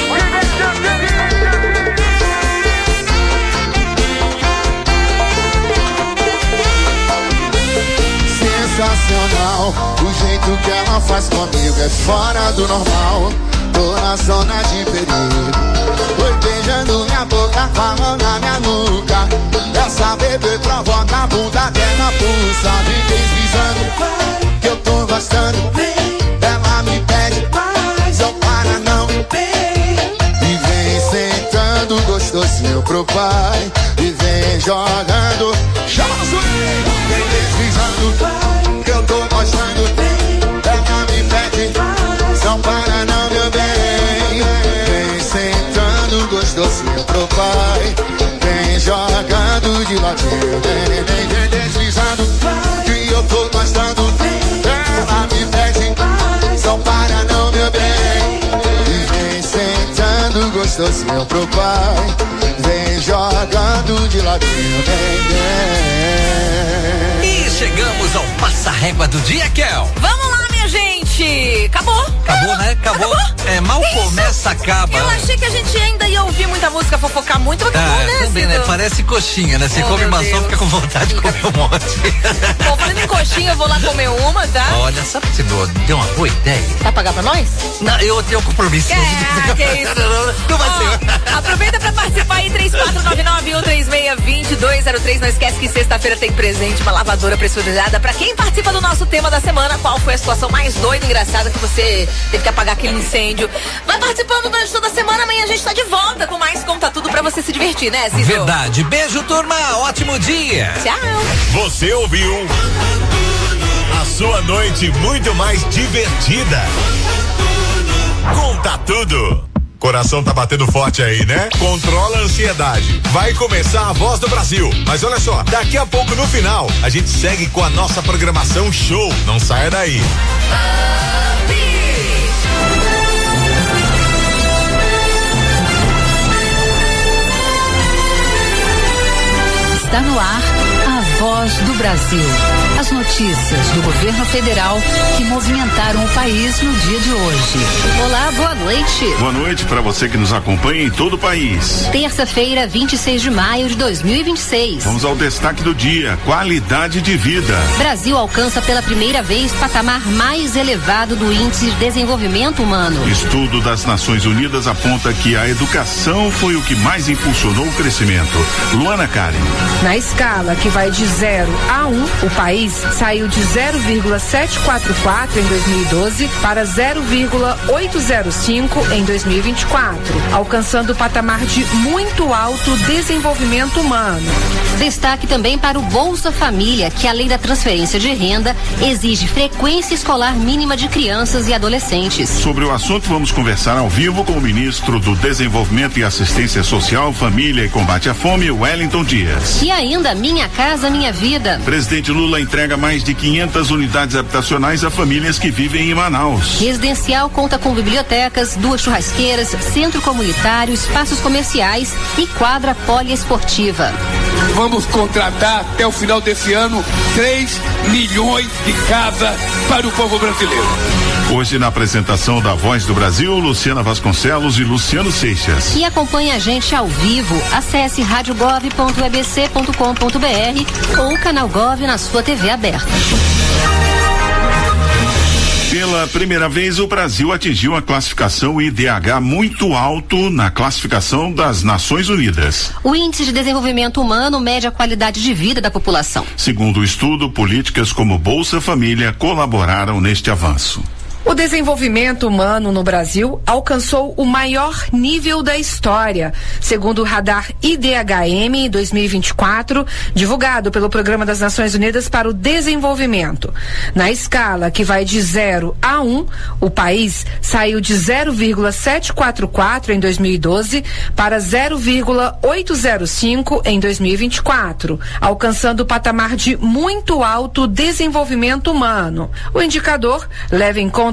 mal. O jeito que ela faz comigo é fora do normal. Tô na zona de perigo. Foi beijando minha boca, com a mão na minha nuca. Essa bebê provoca a bunda até na pulsa. Me deslizando, que eu tô gostando. Ela me pede, mas não para não. E vem sentando gostosinho pro pai. E vem jogando, chama o swing. Vem deslizando, que eu tô gostando. Ela me pede, não para não, meu bem. Vem sentando gostosinho pro pai. Vem jogando de ladinho. Vem, vem, vem deslizando, que eu tô gostando. Ela me pede, não para não, meu bem. E vem sentando gostosinho pro pai. Vem jogando de ladinho. Vem, vem. E chegamos ao passa-régua do dia, Kel. Vamos lá, minha gente. Acabou. Acabou, né? Acabou. Acabou? É, mal Isso. começa, acaba. Eu achei que a gente ainda ia ouvir muita música, fofocar muito, mas acabou, ah, né? Também, né? Parece coxinha, né? Você oh, come maçã, fica com vontade de comer um monte. Bom, falando em coxinha, eu vou lá comer uma, tá? Olha, sabe que você deu uma boa ideia? Vai pagar pra nós? Não, eu tenho um compromisso. É, que isso. Não vai ser. Aproveita pra participar aí, três quatro nove nove, um três seis, dois dois zero três. Não esquece que sexta-feira tem presente, uma lavadora pressurizada. Pra quem participa do nosso tema da semana, qual foi a situação mais doida e engraçada que você teve que apagar aquele incêndio? Vai participando durante toda a semana, amanhã a gente tá de volta com mais Conta Tudo pra você se divertir, né, Ciso? Verdade. Beijo, turma. Ótimo dia. Tchau. Você ouviu a sua noite muito mais divertida. Conta Tudo. Coração tá batendo forte aí, né? Controla a ansiedade. Vai começar a Voz do Brasil. Mas olha só, daqui a pouco no final, a gente segue com a nossa programação show. Não saia daí. Está no ar a Voz do Brasil. As notícias do governo federal que movimentaram o país no dia de hoje. Olá, boa noite. Boa noite para você que nos acompanha em todo o país. Terça-feira, vinte e seis de maio de dois mil e vinte e seis. Vamos ao destaque do dia: qualidade de vida. Brasil alcança pela primeira vez patamar mais elevado do Índice de Desenvolvimento Humano. Estudo das Nações Unidas aponta que a educação foi o que mais impulsionou o crescimento. Luana Karen. Na escala que vai de zero a um, o país saiu de zero vírgula setecentos e quarenta e quatro em dois mil e doze para zero vírgula oitocentos e cinco em dois mil e vinte e quatro, alcançando o patamar de muito alto desenvolvimento humano. Destaque também para o Bolsa Família, que além da transferência de renda, exige frequência escolar mínima de crianças e adolescentes. Sobre o assunto, vamos conversar ao vivo com o ministro do Desenvolvimento e Assistência Social, Família e Combate à Fome, Wellington Dias. E ainda Minha Casa Minha Vida. Presidente Lula entrega mais de quinhentas unidades habitacionais a famílias que vivem em Manaus. Residencial conta com bibliotecas, duas churrasqueiras, centro comunitário, espaços comerciais e quadra poliesportiva. Vamos contratar até o final desse ano três milhões de casas para o povo brasileiro. Hoje, na apresentação da Voz do Brasil, Luciana Vasconcelos e Luciano Seixas. E acompanhe a gente ao vivo. Acesse rádio gov ponto e b c ponto com ponto b r ou o canal Gov na sua T V aberta. Pela primeira vez, o Brasil atingiu a classificação I D H muito alto na classificação das Nações Unidas. O Índice de Desenvolvimento Humano mede a qualidade de vida da população. Segundo o estudo, políticas como Bolsa Família colaboraram neste avanço. O desenvolvimento humano no Brasil alcançou o maior nível da história, segundo o radar I D H M dois mil e vinte e quatro, divulgado pelo Programa das Nações Unidas para o Desenvolvimento. Na escala que vai de zero a um, o país saiu de zero vírgula setecentos e quarenta e quatro em dois mil e doze para zero vírgula oitocentos e cinco em dois mil e vinte e quatro, alcançando o patamar de muito alto desenvolvimento humano. O indicador leva em conta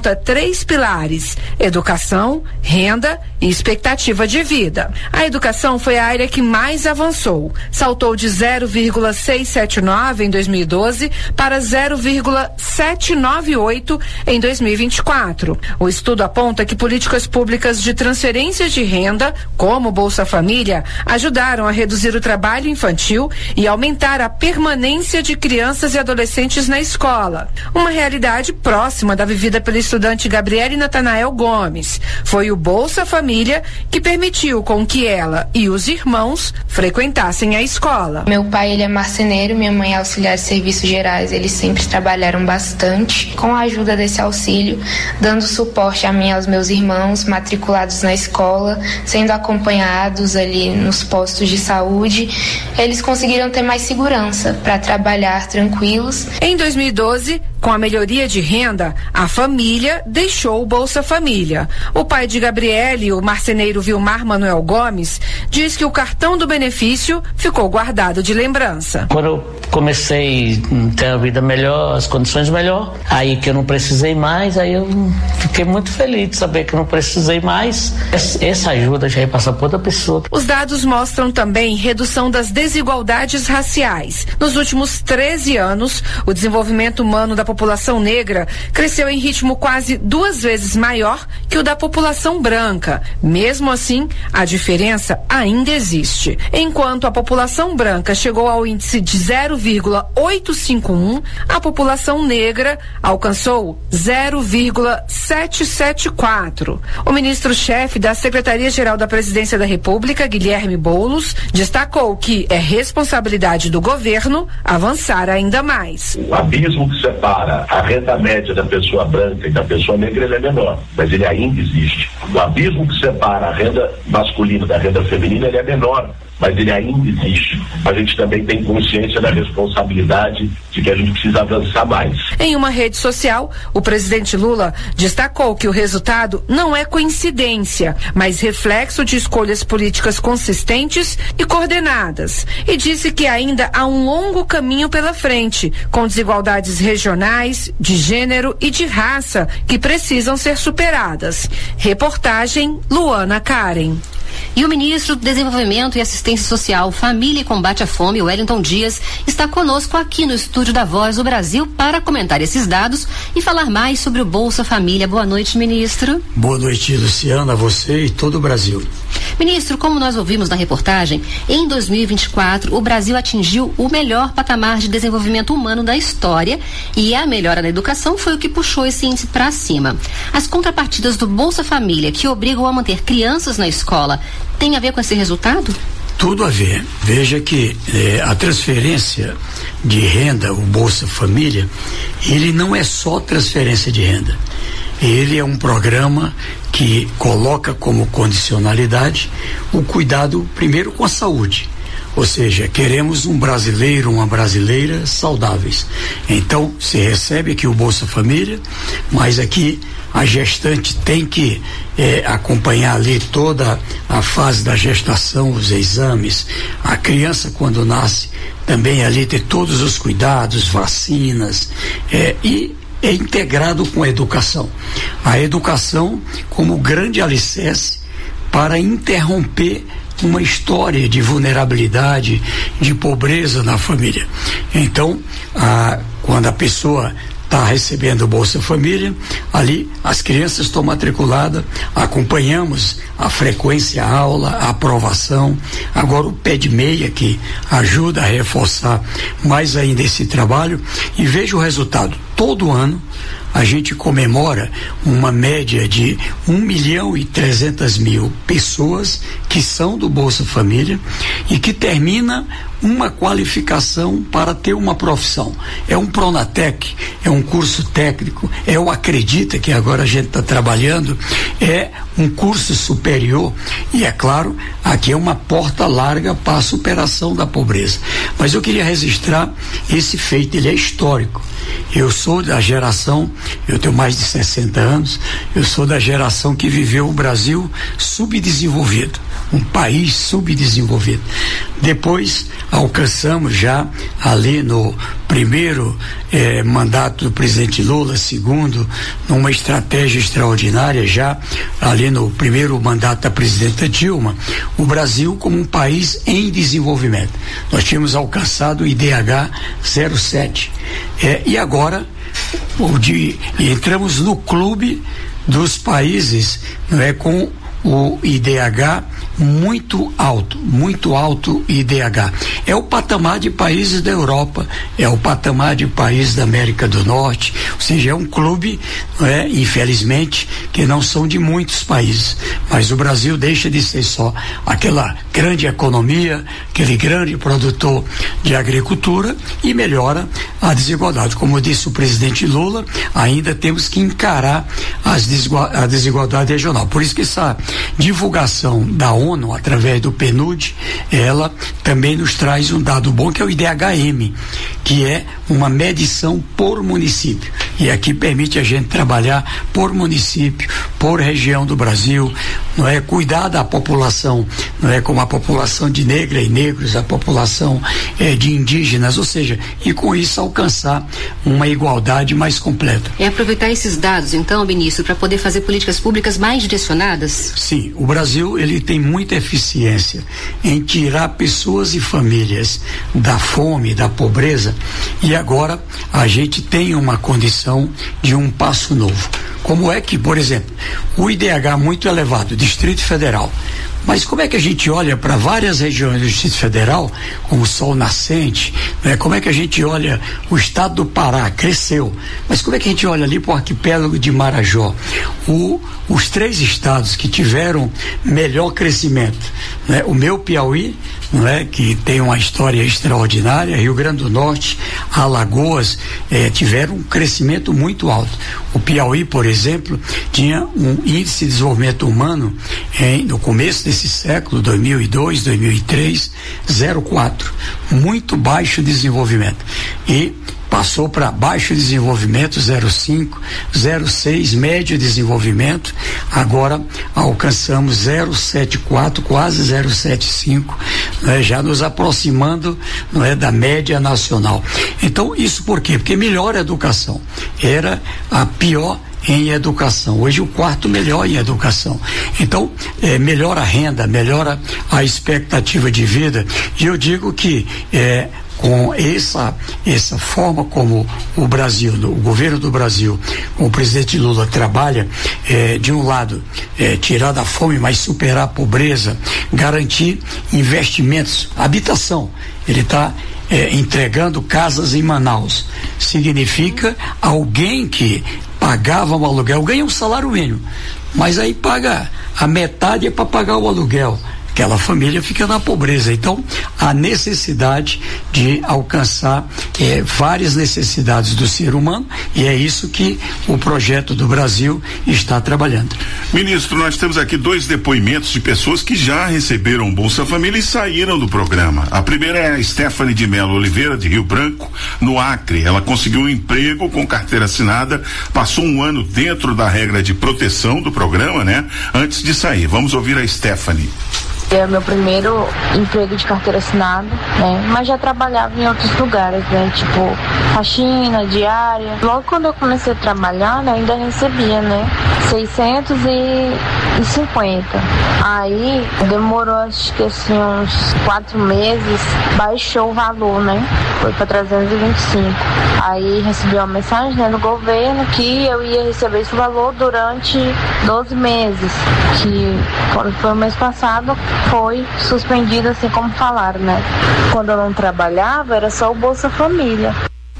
aponta três pilares: educação, renda e expectativa de vida. A educação foi a área que mais avançou. Saltou de zero vírgula seiscentos e setenta e nove em dois mil e doze para zero vírgula setecentos e noventa e oito em dois mil e vinte e quatro. O estudo aponta que políticas públicas de transferência de renda, como Bolsa Família, ajudaram a reduzir o trabalho infantil e aumentar a permanência de crianças e adolescentes na escola. Uma realidade próxima da vivida pelo estudante Gabriele Natanael Gomes. Foi o Bolsa Família que permitiu com que ela e os irmãos frequentassem a escola. Meu pai, ele é marceneiro, minha mãe é auxiliar de serviços gerais. Eles sempre trabalharam bastante. Com a ajuda desse auxílio, dando suporte a mim e aos meus irmãos matriculados na escola, sendo acompanhados ali nos postos de saúde, eles conseguiram ter mais segurança para trabalhar tranquilos. Em dois mil e doze, com a melhoria de renda, a família deixou o Bolsa Família. O pai de Gabriele, o marceneiro Vilmar Manuel Gomes, diz que o cartão do benefício ficou guardado de lembrança. Quando eu comecei a ter a vida melhor, as condições melhor, aí que eu não precisei mais, aí eu fiquei muito feliz de saber que eu não precisei mais. Essa ajuda já ia passar por outra pessoa. Os dados mostram também redução das desigualdades raciais. Nos últimos treze anos, o desenvolvimento humano da população negra cresceu em ritmo quase duas vezes maior que o da população branca. Mesmo assim, a diferença ainda existe. Enquanto a população branca chegou ao índice de zero vírgula oitocentos e cinquenta e um, a população negra alcançou zero vírgula setecentos e setenta e quatro. O ministro-chefe da Secretaria-Geral da Presidência da República, Guilherme Boulos, destacou que é responsabilidade do governo avançar ainda mais. O abismo que separa a renda média da pessoa branca e da pessoa negra, ele é menor, mas ele ainda existe. O abismo que separa a renda masculina da renda feminina, ele é menor, mas ele ainda existe. A gente também tem consciência da responsabilidade de que a gente precisa avançar mais. Em uma rede social, o presidente Lula destacou que o resultado não é coincidência, mas reflexo de escolhas políticas consistentes e coordenadas. E disse que ainda há um longo caminho pela frente, com desigualdades regionais, de gênero e de raça que precisam ser superadas. Reportagem Luana Karen. E o ministro do Desenvolvimento e Assistência Social, Família e Combate à Fome, Wellington Dias, está conosco aqui no estúdio da Voz do Brasil para comentar esses dados e falar mais sobre o Bolsa Família. Boa noite, ministro. Boa noite, Luciana, a você e todo o Brasil. Ministro, como nós ouvimos na reportagem, em dois mil e vinte e quatro o Brasil atingiu o melhor patamar de desenvolvimento humano da história e a melhora da educação foi o que puxou esse índice para cima. As contrapartidas do Bolsa Família, que obrigam a manter crianças na escola, tem a ver com esse resultado? Tudo a ver. Veja que eh, a transferência de renda, o Bolsa Família, ele não é só transferência de renda. Ele é um programa que coloca como condicionalidade o cuidado primeiro com a saúde. Ou seja, queremos um brasileiro, uma brasileira saudáveis. Então, se recebe aqui o Bolsa Família, mas aqui a gestante tem que eh, acompanhar ali toda a fase da gestação, os exames. A criança, quando nasce, também ali ter todos os cuidados, vacinas, eh, e é integrado com a educação. A educação como grande alicerce para interromper uma história de vulnerabilidade, de pobreza na família. Então, a, quando a pessoa está recebendo o Bolsa Família, ali as crianças estão matriculadas, acompanhamos a frequência à aula, a aprovação, agora o pé de meia que ajuda a reforçar mais ainda esse trabalho e veja o resultado. Todo ano a gente comemora uma média de um milhão e trezentas mil pessoas que são do Bolsa Família e que termina uma qualificação para ter uma profissão. É um Pronatec, é um curso técnico, é o Acredita, que agora a gente está trabalhando, é um curso superior e, é claro, aqui é uma porta larga para a superação da pobreza. Mas eu queria registrar esse feito, ele é histórico. Eu sou da geração, eu tenho mais de sessenta anos, eu sou da geração que viveu o Brasil subdesenvolvido. um país subdesenvolvido. Depois alcançamos já ali no primeiro eh, mandato do presidente Lula, segundo, numa estratégia extraordinária, já ali no primeiro mandato da presidenta Dilma, o Brasil como um país em desenvolvimento. Nós tínhamos alcançado o I D H zero sete. Eh, e agora o de, entramos no clube dos países, não é, com o I D H muito alto, muito alto I D H. É o patamar de países da Europa, é o patamar de países da América do Norte, ou seja, é um clube, não é, infelizmente, que não são de muitos países, mas o Brasil deixa de ser só aquela grande economia, aquele grande produtor de agricultura e melhora a desigualdade. Como disse o presidente Lula, ainda temos que encarar as desigual, a desigualdade regional. Por isso que essa divulgação da ONU, através do P N U D, ela também nos traz um dado bom, que é o I D H M, que é uma medição por município. E aqui permite a gente trabalhar por município, por região do Brasil, não é, cuidar da população, não é, como a população de negra e negros, a população é, de indígenas, ou seja, e com isso alcançar uma igualdade mais completa. É aproveitar esses dados, então, ministro, para poder fazer políticas públicas mais direcionadas? Sim, o Brasil, ele tem muita eficiência em tirar pessoas e famílias da fome, da pobreza, e agora a gente tem uma condição de um passo novo. Como é que, por exemplo, o I D H muito elevado, Distrito Federal, mas como é que a gente olha para várias regiões do Distrito Federal, como o Sol Nascente, né? Como é que a gente olha o estado do Pará, cresceu, mas como é que a gente olha ali para o arquipélago de Marajó? O, os três estados que tiveram melhor crescimento, né? O meu Piauí, não é, que tem uma história extraordinária, Rio Grande do Norte, Alagoas, eh, tiveram um crescimento muito alto. O Piauí, por exemplo, tinha um índice de desenvolvimento humano em, no começo desse século, dois mil e dois, dois mil e três, zero vírgula quatro, muito baixo desenvolvimento, e passou para baixo desenvolvimento, zero vírgula cinco, zero vírgula seis, médio desenvolvimento, agora alcançamos zero vírgula setenta e quatro, quase zero vírgula setenta e cinco, né, já nos aproximando, não é, da média nacional. Então, isso por quê? Porque melhora a educação. Era a pior em educação, hoje o quarto melhor em educação. Então, é, melhora a renda, melhora a expectativa de vida, e eu digo que é, com essa essa forma como o Brasil, o governo do Brasil, com o presidente Lula trabalha, é, de um lado, é, tirar da fome, mas superar a pobreza, garantir investimentos, habitação. Ele está é, entregando casas em Manaus. Significa alguém que pagava um aluguel, ganha um salário mínimo, mas aí paga a metade é para pagar o aluguel. Aquela família fica na pobreza. Então, a necessidade de alcançar eh, várias necessidades do ser humano, e é isso que o projeto do Brasil está trabalhando. Ministro, nós temos aqui dois depoimentos de pessoas que já receberam Bolsa Família e saíram do programa. A primeira é a Stephanie de Melo Oliveira, de Rio Branco, no Acre. Ela conseguiu um emprego com carteira assinada, passou um ano dentro da regra de proteção do programa, né? Antes de sair. Vamos ouvir a Stephanie. É o meu primeiro emprego de carteira assinada, né? Mas já trabalhava em outros lugares, né? Tipo, faxina, diária. Logo quando eu comecei a trabalhar, né, ainda recebia, né? seiscentos e cinquenta. Aí demorou, acho que assim, uns quatro meses, baixou o valor, né? Foi para trezentos e vinte e cinco. Aí recebi uma mensagem, né, do governo que eu ia receber esse valor durante doze meses. Que quando foi o mês passado, foi suspendido, assim como falaram, né? Quando eu não trabalhava, era só o Bolsa Família.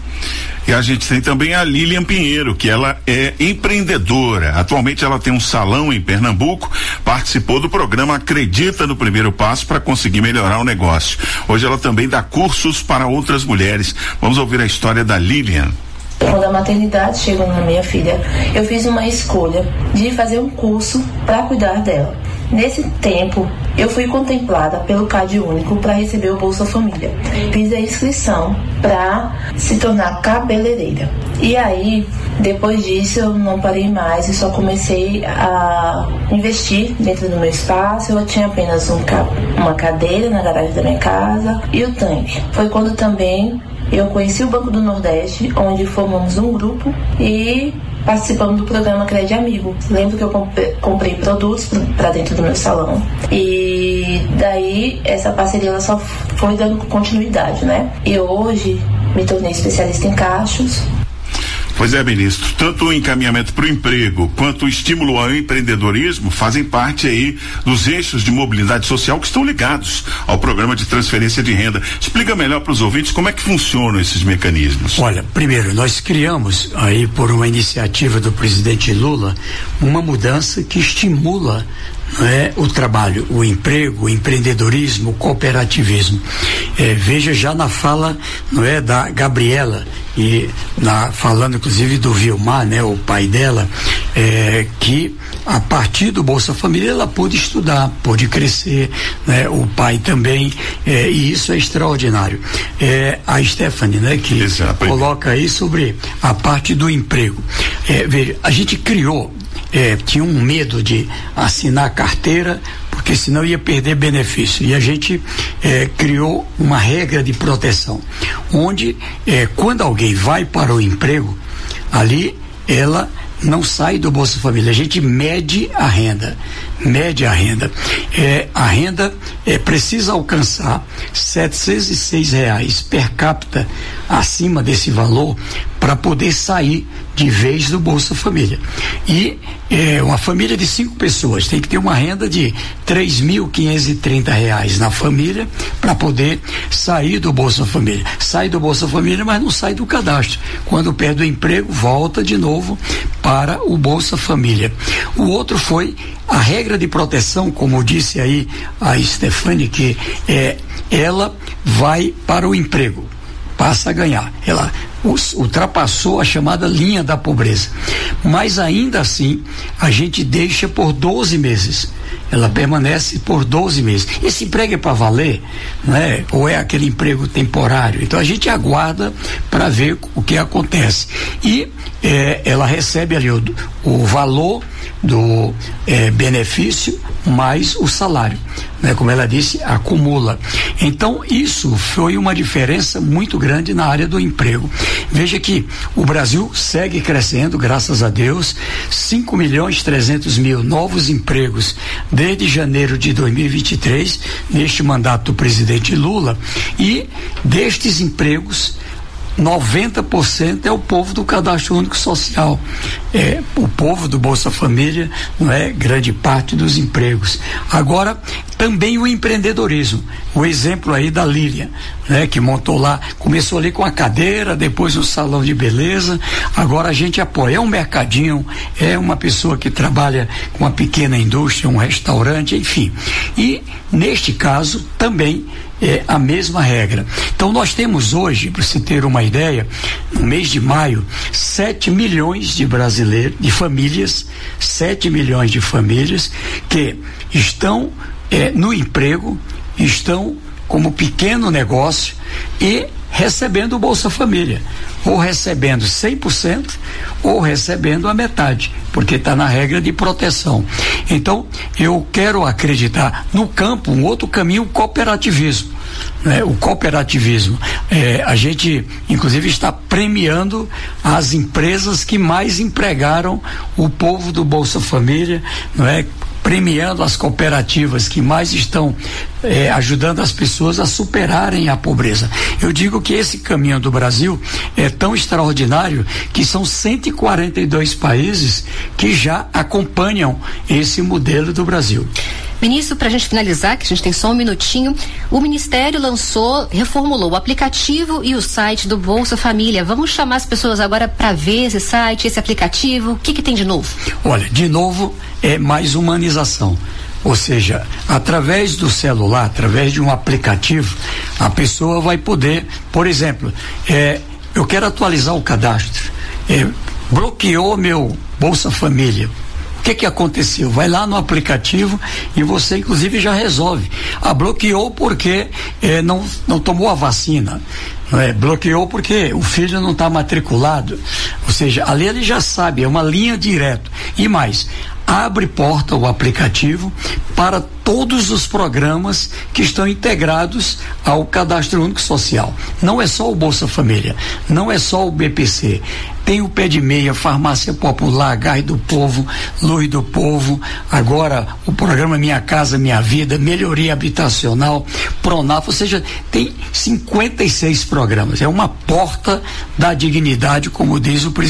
E a gente tem também a Lilian Pinheiro, que ela é empreendedora. Atualmente ela tem um salão em Pernambuco, participou do programa Acredita no Primeiro Passo para conseguir melhorar o negócio. Hoje ela também dá cursos para outras mulheres. Vamos ouvir a história da Lilian. Quando a maternidade chegou na minha filha, eu fiz uma escolha de fazer um curso para cuidar dela. Nesse tempo, Eu fui contemplada pelo CAD Único para receber o Bolsa Família. Fiz a inscrição para se tornar cabeleireira. E aí, depois disso, eu não parei mais e só comecei a investir dentro do meu espaço. Eu tinha apenas um, uma cadeira na garagem da minha casa e o tanque. Foi quando também eu conheci o Banco do Nordeste, onde formamos um grupo e participamos do programa Crédito Amigo. Lembro que eu comprei produtos para dentro do meu salão e daí essa parceria ela só foi dando continuidade, né? E hoje me tornei especialista em cachos. Pois é, ministro, tanto o encaminhamento para o emprego quanto o estímulo ao empreendedorismo fazem parte aí dos eixos de mobilidade social que estão ligados ao programa de transferência de renda. Explica melhor para os ouvintes como é que funcionam esses mecanismos. Olha, primeiro, nós criamos aí por uma iniciativa do presidente Lula uma mudança que estimula, não é, o trabalho, o emprego, o empreendedorismo, o cooperativismo. É, veja já na fala, não é, da Gabriela, e na, falando inclusive do Vilmar, né, o pai dela, é, que a partir do Bolsa Família ela pôde estudar, pôde crescer, né, o pai também, é, e isso é extraordinário. É, a Stephanie, né, que Exato. Coloca aí sobre a parte do emprego. É, veja, a gente criou, é, tinha um medo de assinar carteira, porque senão ia perder benefício. E a gente eh, criou uma regra de proteção, onde eh, quando alguém vai para o emprego, ali ela não sai do Bolsa Família. A gente mede a renda, mede a renda. Eh, a renda eh, precisa alcançar setecentos e seis reais per capita acima desse valor para poder sair de vez do Bolsa Família. E é, uma família de cinco pessoas tem que ter uma renda de três mil quinhentos e trinta reais na família para poder sair do Bolsa Família. Sai do Bolsa Família, mas não sai do cadastro. Quando perde o emprego, volta de novo para o Bolsa Família. O outro foi a regra de proteção, como disse aí a Stefane, que é, ela vai para o emprego, passa a ganhar. Ela ultrapassou a chamada linha da pobreza. Mas ainda assim, a gente deixa por doze meses. Ela permanece por doze meses. Esse emprego é para valer, né? Ou é aquele emprego temporário? Então a gente aguarda para ver o que acontece. E eh, ela recebe ali o, o valor do eh, benefício mais o salário, né? Como ela disse, acumula. Então isso foi uma diferença muito grande na área do emprego. Veja que o Brasil segue crescendo, graças a Deus, cinco milhões e trezentos mil novos empregos desde janeiro de dois mil e vinte e três, neste mandato do presidente Lula, e destes empregos noventa por cento é o povo do Cadastro Único Social, é o povo do Bolsa Família, não é grande parte dos empregos. Agora também o empreendedorismo, o exemplo aí da Lília, né, que montou lá, começou ali com a cadeira, depois um salão de beleza, agora a gente apoia, é um mercadinho, é uma pessoa que trabalha com uma pequena indústria, um restaurante, enfim. E neste caso também é a mesma regra. Então nós temos hoje, para você ter uma ideia, no mês de maio, sete milhões de brasileiros, de famílias, sete milhões de famílias que estão é, no emprego, estão como pequeno negócio e recebendo o Bolsa Família, ou recebendo cem por cento ou recebendo a metade, porque está na regra de proteção. Então eu quero acreditar no campo, um outro caminho, o cooperativismo, né? O cooperativismo, é, a gente inclusive está premiando as empresas que mais empregaram o povo do Bolsa Família, não é? Premiando as cooperativas que mais estão eh, ajudando as pessoas a superarem a pobreza. Eu digo que esse caminho do Brasil é tão extraordinário que são cento e quarenta e dois países que já acompanham esse modelo do Brasil. Ministro, para a gente finalizar, que a gente tem só um minutinho, o Ministério lançou, reformulou o aplicativo e o site do Bolsa Família. Vamos chamar as pessoas agora para ver esse site, esse aplicativo. O que que tem de novo? Olha, de novo é mais humanização. Ou seja, através do celular, através de um aplicativo, a pessoa vai poder, por exemplo, é, eu quero atualizar o cadastro, é, bloqueou meu Bolsa Família. O que que aconteceu? Vai lá no aplicativo e você inclusive já resolve. Ah, bloqueou porque eh, não, não tomou a vacina. Não é? Bloqueou porque o filho não está matriculado. Ou seja, ali ele já sabe, é uma linha direta. E mais, abre porta o aplicativo para todos os programas que estão integrados ao Cadastro Único Social. Não é só o Bolsa Família, não é só o B P C. Tem o Pé de Meia, Farmácia Popular, Gás do Povo, Luz do Povo, agora o programa Minha Casa Minha Vida, Melhoria Habitacional, Pronaf, ou seja, tem cinquenta e seis programas. É uma porta da dignidade, como diz o presidente.